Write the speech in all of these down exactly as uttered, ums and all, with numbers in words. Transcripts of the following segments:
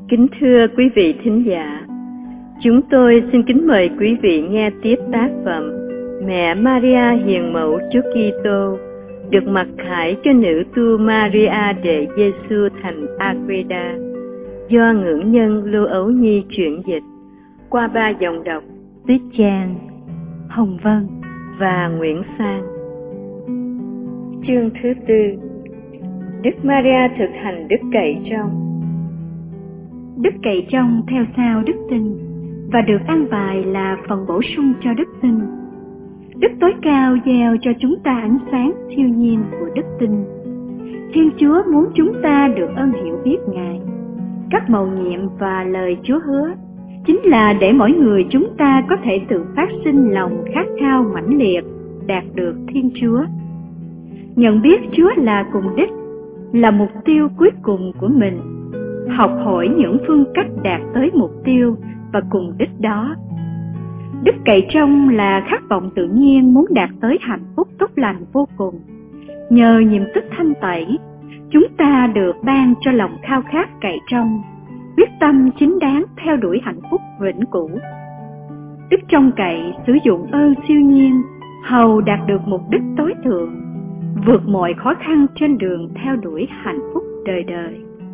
Kính thưa quý vị thính giả, chúng tôi xin kính mời quý vị nghe tiếp tác phẩm Mẹ Maria Hiền Mẫu Chúa Kitô, được mặc khải cho nữ tu Maria Đệ Giêsu thành Agreda, do ngưỡng nhân Lưu Ấu Nhi chuyển dịch, qua ba dòng đọc Tuyết Trang, Hồng Vân và Nguyễn Sang. Chương thứ tư. Đức Maria thực hành đức cậy trong. Đức cậy trong theo sao đức tin, và được ăn bài là phần bổ sung cho đức tin. Đức tối cao gieo cho chúng ta ánh sáng siêu nhiên của đức tin. Thiên Chúa muốn chúng ta được ơn hiểu biết Ngài. Các mầu nhiệm và lời Chúa hứa chính là để mỗi người chúng ta có thể tự phát sinh lòng khát khao mãnh liệt đạt được Thiên Chúa. Nhận biết Chúa là cùng đích, là mục tiêu cuối cùng của mình. Học hỏi những phương cách đạt tới mục tiêu và cùng đích đó. Đức cậy trong là khát vọng tự nhiên muốn đạt tới hạnh phúc tốt lành vô cùng. Nhờ nhiệm tích thanh tẩy, chúng ta được ban cho lòng khao khát cậy trong, quyết tâm chính đáng theo đuổi hạnh phúc vĩnh cửu. Đức trông cậy sử dụng ơn siêu nhiên, hầu đạt được mục đích tối thượng, vượt mọi khó khăn trên đường theo đuổi hạnh phúc đời đời.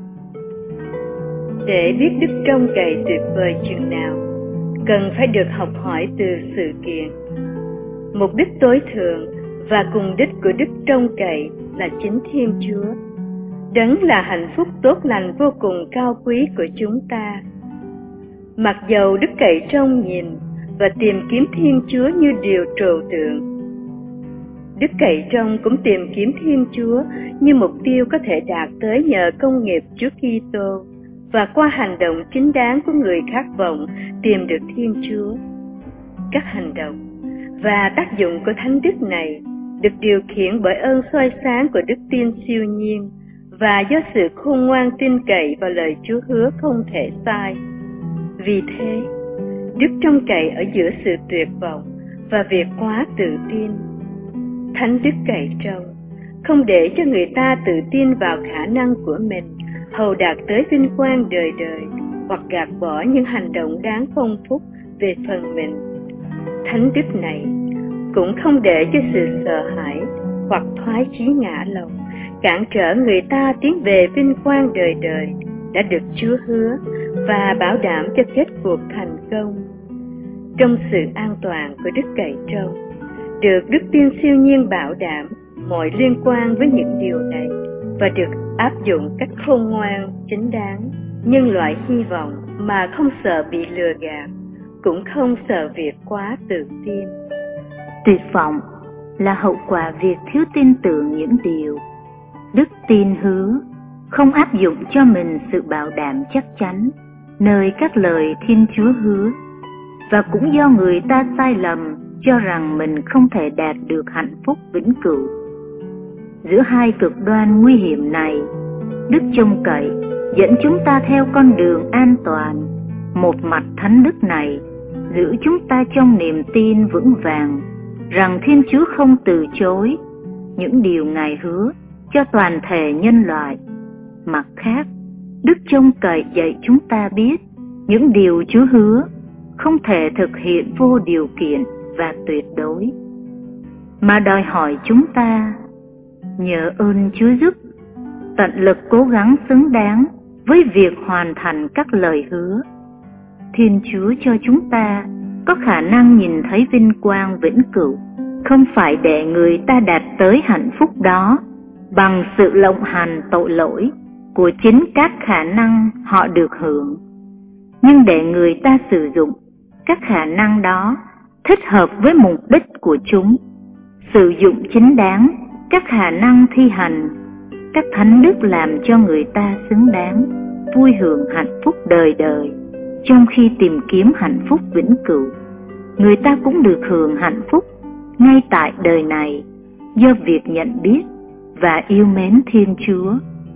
Để biết đức trông cậy tuyệt vời chừng nào, cần phải được học hỏi từ sự kiện. Mục đích tối thượng và cùng đích của đức trông cậy là chính Thiên Chúa. Đấng là hạnh phúc tốt lành vô cùng cao quý của chúng ta. Mặc dầu đức cậy trông nhìn và tìm kiếm Thiên Chúa như điều trừu tượng, đức cậy trông cũng tìm kiếm Thiên Chúa như mục tiêu có thể đạt tới nhờ công nghiệp Chúa Kitô và qua hành động chính đáng của người khát vọng tìm được Thiên Chúa. Các hành động và tác dụng của thánh đức này được điều khiển bởi ơn soi sáng của đức tin siêu nhiên và do sự khôn ngoan tin cậy vào lời Chúa hứa không thể sai. Vì thế, đức trông cậy ở giữa sự tuyệt vọng và việc quá tự tin. Thánh đức cậy trông không để cho người ta tự tin vào khả năng của mình hầu đạt tới vinh quang đời đời, hoặc gạt bỏ những hành động đáng phong phúc về phần mình. Thánh đức này cũng không để cho sự sợ hãi hoặc thoái chí ngã lòng cản trở người ta tiến về vinh quang đời đời đã được Chúa hứa và bảo đảm cho kết cuộc thành công. Trong sự an toàn của đức cậy trông, được đức tin siêu nhiên bảo đảm mọi liên quan với những điều này và được áp dụng cách khôn ngoan, chính đáng. Nhân loại hy vọng mà không sợ bị lừa gạt, cũng không sợ việc quá tự tin. Tuyệt vọng là hậu quả việc thiếu tin tưởng những điều đức tin hứa, không áp dụng cho mình sự bảo đảm chắc chắn nơi các lời Thiên Chúa hứa, và cũng do người ta sai lầm cho rằng mình không thể đạt được hạnh phúc vĩnh cửu. Giữa hai cực đoan nguy hiểm này, đức trông cậy dẫn chúng ta theo con đường an toàn. Một mặt thánh đức này giữ chúng ta trong niềm tin vững vàng rằng Thiên Chúa không từ chối những điều Ngài hứa cho toàn thể nhân loại. Mặt khác, đức trông cậy dạy chúng ta biết những điều Chúa hứa không thể thực hiện vô điều kiện và tuyệt đối, mà đòi hỏi chúng ta nhờ ơn Chúa giúp tận lực cố gắng xứng đáng với việc hoàn thành các lời hứa. Thiên Chúa cho chúng ta có khả năng nhìn thấy vinh quang vĩnh cửu, không phải để người ta đạt tới hạnh phúc đó bằng sự lộng hành tội lỗi của chính các khả năng họ được hưởng, nhưng để người ta sử dụng các khả năng đó thích hợp với mục đích của chúng, sử dụng chính đáng các khả năng thi hành các thánh đức làm cho người ta xứng đáng vui hưởng hạnh phúc đời đời. Trong khi tìm kiếm hạnh phúc vĩnh cửu, người ta cũng được hưởng hạnh phúc ngay tại đời này do việc nhận biết và yêu mến Thiên Chúa.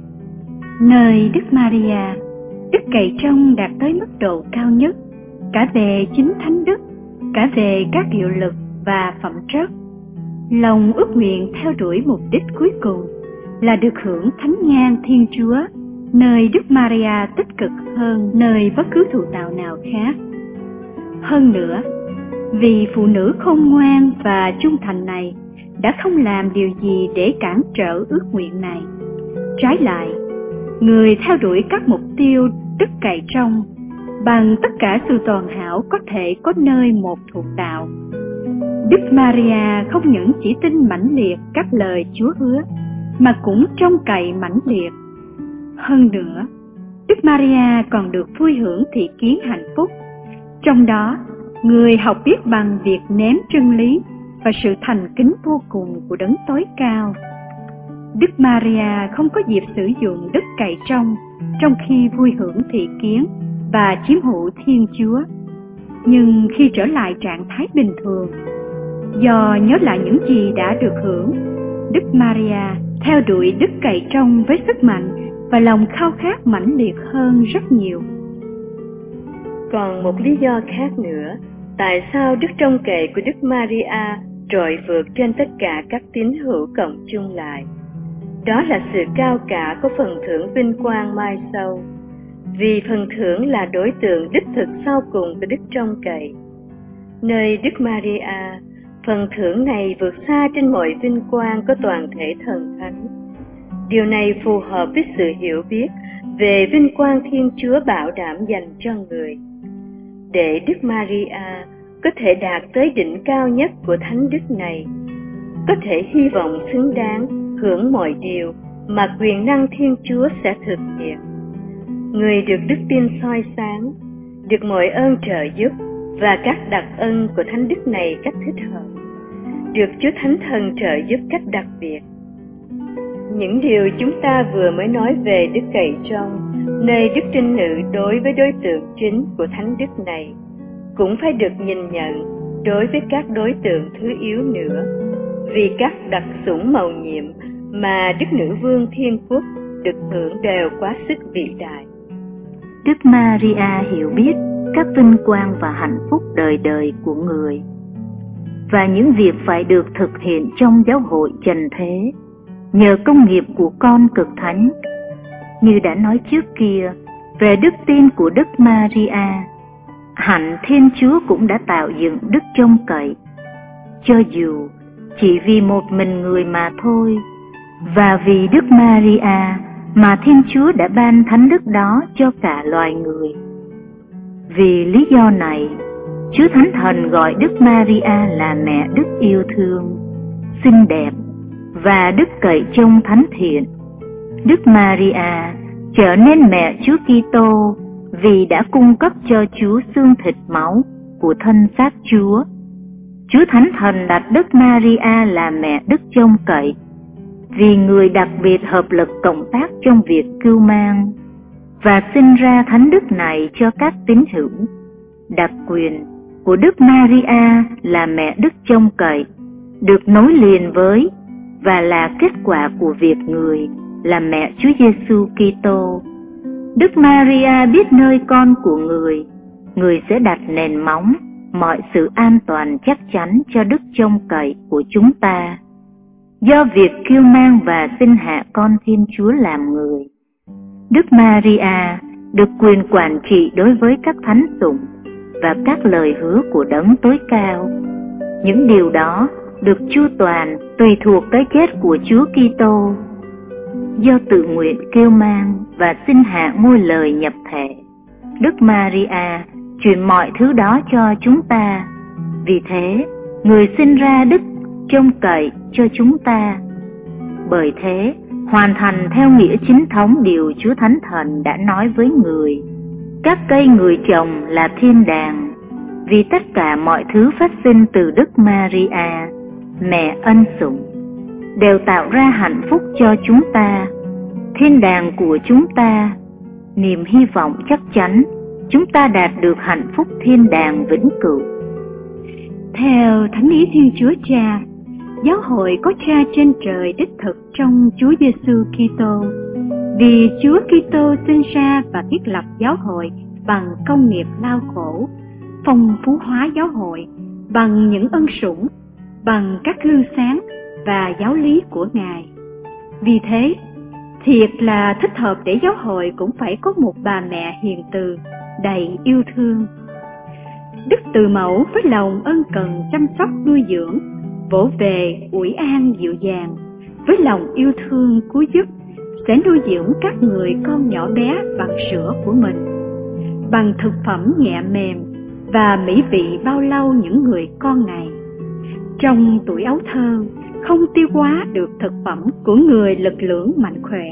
Nơi Đức Maria, đức cậy trong đạt tới mức độ cao nhất, cả về chính thánh đức, cả về các hiệu lực và phẩm chất. Lòng ước nguyện theo đuổi mục đích cuối cùng là được hưởng thánh nhan Thiên Chúa, nơi Đức Maria tích cực hơn nơi bất cứ thụ tạo nào khác. Hơn nữa, vì phụ nữ khôn ngoan và trung thành này đã không làm điều gì để cản trở ước nguyện này. Trái lại, người theo đuổi các mục tiêu đức cậy trong bằng tất cả sự toàn hảo có thể có nơi một thụ tạo. Đức Maria không những chỉ tin mãnh liệt các lời Chúa hứa, mà cũng trông cậy mãnh liệt. Hơn nữa, Đức Maria còn được vui hưởng thị kiến hạnh phúc. Trong đó, người học biết bằng việc ném chân lý và sự thành kính vô cùng của Đấng tối cao. Đức Maria không có dịp sử dụng đức cậy trong trong khi vui hưởng thị kiến và chiếm hữu Thiên Chúa. Nhưng khi trở lại trạng thái bình thường, do nhớ lại những gì đã được hưởng, Đức Maria theo đuổi đức cậy trong với sức mạnh và lòng khao khát mãnh liệt hơn rất nhiều. Còn một lý do khác nữa, tại sao đức trông cậy của Đức Maria trội vượt trên tất cả các tín hữu cộng chung lại? Đó là sự cao cả của phần thưởng vinh quang mai sau, vì phần thưởng là đối tượng đích thực sau cùng của đức trông cậy. Nơi Đức Maria, phần thưởng này vượt xa trên mọi vinh quang của toàn thể thần thánh. Điều này phù hợp với sự hiểu biết về vinh quang Thiên Chúa bảo đảm dành cho người. Để Đức Maria có thể đạt tới đỉnh cao nhất của thánh đức này, có thể hy vọng xứng đáng hưởng mọi điều mà quyền năng Thiên Chúa sẽ thực hiện. Người được đức tin soi sáng, được mọi ơn trợ giúp và các đặc ân của thánh đức này cách thích hợp, được Chúa Thánh Thần trợ giúp cách đặc biệt. Những điều chúng ta vừa mới nói về đức cậy trong, nơi đức trinh nữ đối với đối tượng chính của thánh đức này, cũng phải được nhìn nhận đối với các đối tượng thứ yếu nữa, vì các đặc sủng mầu nhiệm mà Đức Nữ Vương Thiên Quốc được hưởng đều quá sức vĩ đại. Đức Maria hiểu biết các vinh quang và hạnh phúc đời đời của người, và những việc phải được thực hiện trong giáo hội trần thế, nhờ công nghiệp của con cực thánh. Như đã nói trước kia về đức tin của Đức Maria, hạnh Thiên Chúa cũng đã tạo dựng đức trông cậy, cho dù chỉ vì một mình người mà thôi, và vì Đức Maria mà Thiên Chúa đã ban thánh đức đó cho cả loài người. Vì lý do này, Chúa Thánh Thần gọi Đức Maria là mẹ đức yêu thương, xinh đẹp và đức cậy trông thánh thiện. Đức Maria trở nên mẹ Chúa Kitô vì đã cung cấp cho Chúa xương thịt máu của thân xác Chúa. Chúa Thánh Thần đặt Đức Maria là mẹ đức trông cậy vì người đặc biệt hợp lực cộng tác trong việc cưu mang và sinh ra thánh đức này cho các tín hữu. Đặc quyền của Đức Maria là mẹ đức trông cậy được nối liền với và là kết quả của việc người là mẹ Chúa Giêsu Kitô. Đức Maria biết nơi con của người, người sẽ đặt nền móng mọi sự an toàn chắc chắn cho đức trông cậy của chúng ta. Do việc kiêu mang và sinh hạ con Thiên Chúa làm người, Đức Maria được quyền quản trị đối với các thánh sủng và các lời hứa của Đấng tối cao. Những điều đó được chu toàn tùy thuộc cái chết của Chúa Kitô. Do tự nguyện kiêu mang và sinh hạ ngôi lời nhập thể, Đức Maria truyền mọi thứ đó cho chúng ta. Vì thế, người sinh ra đức trông cậy cho chúng ta. Bởi thế, hoàn thành theo nghĩa chính thống điều Chúa Thánh Thần đã nói với người. Các cây người trồng là thiên đàng, vì tất cả mọi thứ phát sinh từ Đức Maria, mẹ ân sủng, đều tạo ra hạnh phúc cho chúng ta. Thiên đàng của chúng ta, niềm hy vọng chắc chắn chúng ta đạt được hạnh phúc thiên đàng vĩnh cửu. Theo thánh ý Thiên Chúa Cha, giáo hội có Cha trên trời đích thực trong Chúa Giêsu Kitô. Vì Chúa Kitô sinh ra và thiết lập giáo hội bằng công nghiệp lao khổ, phong phú hóa giáo hội bằng những ân sủng, bằng các gương sáng và giáo lý của Ngài. Vì thế, Thiệt là thích hợp để giáo hội cũng phải có một bà mẹ hiền từ, đầy yêu thương. Đức Từ Mẫu với lòng ân cần chăm sóc nuôi dưỡng, vỗ về ủi an dịu dàng, với lòng yêu thương cứu giúp, sẽ nuôi dưỡng các người con nhỏ bé bằng sữa của mình, bằng thực phẩm nhẹ mềm và mỹ vị bao lâu những người con này. Trong tuổi ấu thơ, không tiêu hóa được thực phẩm của người lực lưỡng mạnh khỏe.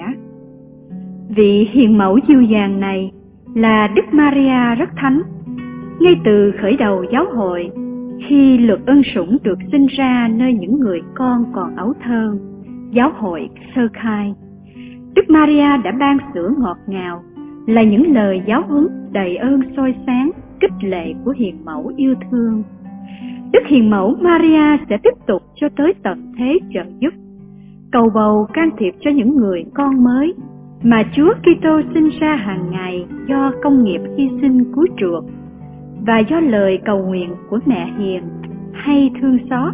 Vị hiền mẫu dịu dàng này là Đức Maria rất thánh. Ngay từ khởi đầu giáo hội, khi luật ân sủng được sinh ra nơi những người con còn ấu thơ, giáo hội sơ khai, Đức Maria đã ban sữa ngọt ngào, là những lời giáo huấn đầy ơn soi sáng, khích lệ của hiền mẫu yêu thương. Đức hiền mẫu Maria sẽ tiếp tục cho tới tận thế trợ giúp, cầu bầu can thiệp cho những người con mới mà Chúa Kitô sinh ra hàng ngày do công nghiệp hy sinh cứu chuộc và do lời cầu nguyện của mẹ hiền hay thương xót.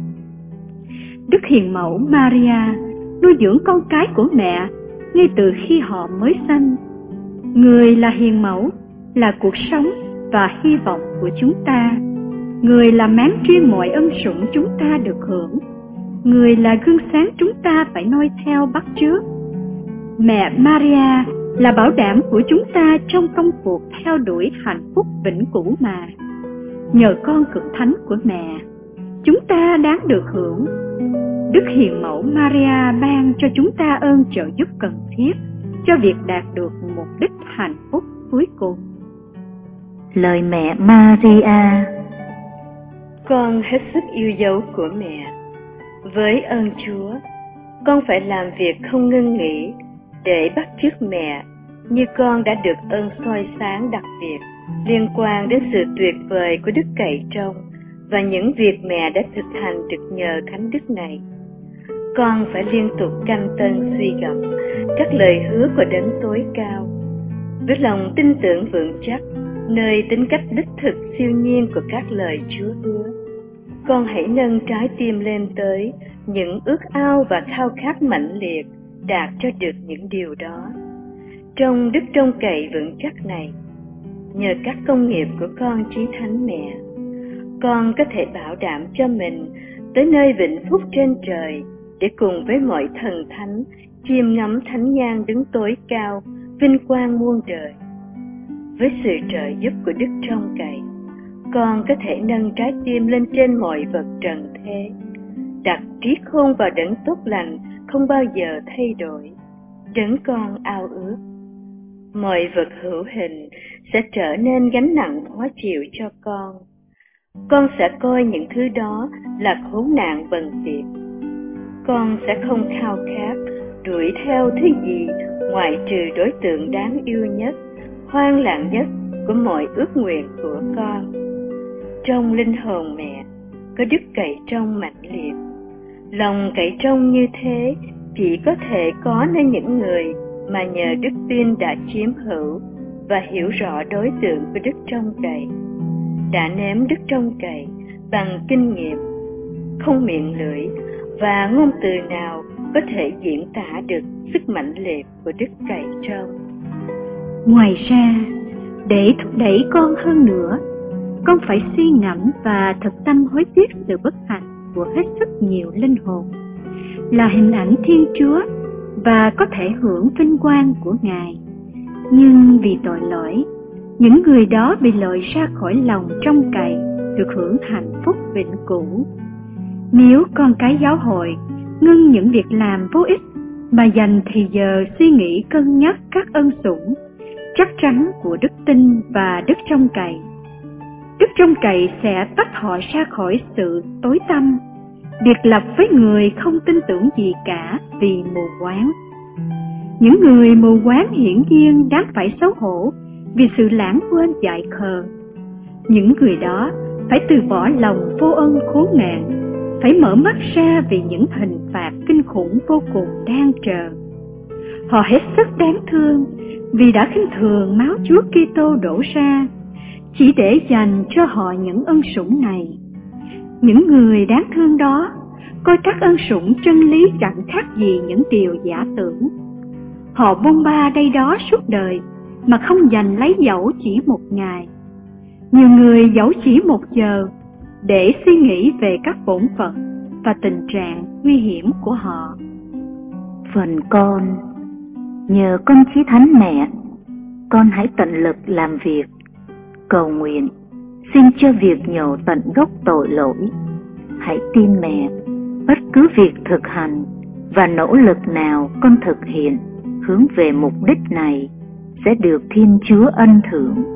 Đức hiền mẫu Maria nuôi dưỡng con cái của mẹ ngay từ khi họ mới sanh. Người là hiền mẫu, là cuộc sống và hy vọng của chúng ta. Người là máng chuyên mọi ân sủng chúng ta được hưởng. Người là gương sáng chúng ta phải noi theo bắt chước. Mẹ Maria là bảo đảm của chúng ta trong công cuộc theo đuổi hạnh phúc vĩnh cửu mà. Nhờ con cực thánh của mẹ, chúng ta đáng được hưởng. Đức hiền mẫu Maria ban cho chúng ta ơn trợ giúp cần thiết cho việc đạt được mục đích hạnh phúc cuối cùng. Lời mẹ Maria. Con hết sức yêu dấu của mẹ. Với ơn Chúa, con phải làm việc không ngưng nghỉ để bắt chước mẹ, như con đã được ơn soi sáng đặc biệt liên quan đến sự tuyệt vời của đức cậy trông và những việc mẹ đã thực hành được nhờ thánh đức này. Con phải liên tục canh tân suy gẫm các lời hứa của đấng tối cao, với lòng tin tưởng vững chắc nơi tính cách đích thực siêu nhiên của các lời Chúa hứa. Con hãy nâng trái tim lên tới những ước ao và khao khát mãnh liệt đạt cho được những điều đó. Trong đức trông cậy vững chắc này, nhờ các công nghiệp của con chí thánh mẹ, con có thể bảo đảm cho mình tới nơi vĩnh phúc trên trời để cùng với mọi thần thánh chiêm ngắm thánh nhang đứng tối cao, vinh quang muôn đời. Với sự trợ giúp của đức trông cậy, con có thể nâng trái tim lên trên mọi vật trần thế, đặt trí khôn vào đấng tốt lành không bao giờ thay đổi, đấng con ao ước. Mọi vật hữu hình sẽ trở nên gánh nặng khó chịu cho con. Con sẽ coi những thứ đó là khốn nạn bần tiện. Con sẽ không khao khát đuổi theo thứ gì ngoại trừ đối tượng đáng yêu nhất, hoang lạng nhất của mọi ước nguyện của con. Trong linh hồn mẹ có đức cậy trông mãnh liệt. Lòng cậy trông như thế chỉ có thể có nơi những người mà nhờ đức tin đã chiếm hữu và hiểu rõ đối tượng của đức trông cậy, đã nếm đức trông cậy bằng kinh nghiệm. Không miệng lưỡi và ngôn từ nào có thể diễn tả được sức mãnh liệt của đức cậy trông. Ngoài ra, để thúc đẩy con hơn nữa, con phải suy ngẫm và thực tâm hối tiếc sự bất hạnh của hết sức nhiều linh hồn, là hình ảnh Thiên Chúa và có thể hưởng vinh quang của Ngài. Nhưng vì tội lỗi, những người đó bị loại ra khỏi lòng trông cậy được hưởng hạnh phúc vĩnh cửu. Nếu con cái giáo hội ngưng những việc làm vô ích mà dành thì giờ suy nghĩ cân nhắc các ân sủng chắc chắn của đức tin và đức trông cậy, đức trông cậy sẽ tách họ ra khỏi sự tối tăm, biệt lập với người không tin tưởng gì cả vì mù quáng. Những người mù quáng hiển nhiên đáng phải xấu hổ vì sự lãng quên dại khờ. Những người đó phải từ bỏ lòng vô ân khốn nạn, phải mở mắt ra vì những hình phạt kinh khủng vô cùng đang chờ. Họ hết sức đáng thương vì đã khinh thường máu Chúa Kitô đổ ra chỉ để dành cho họ những ân sủng này. Những người đáng thương đó coi các ân sủng chân lý chẳng khác gì những điều giả tưởng. Họ bôn ba đây đó suốt đời mà không giành lấy dẫu chỉ một ngày. Nhiều người dẫu chỉ một giờ để suy nghĩ về các bổn phận và tình trạng nguy hiểm của họ. Phần con, nhờ con chí thánh mẹ, con hãy tận lực làm việc, cầu nguyện, xin cho việc nhổ tận gốc tội lỗi. Hãy tin mẹ, bất cứ việc thực hành và nỗ lực nào con thực hiện hướng về mục đích này sẽ được Thiên Chúa ân thưởng.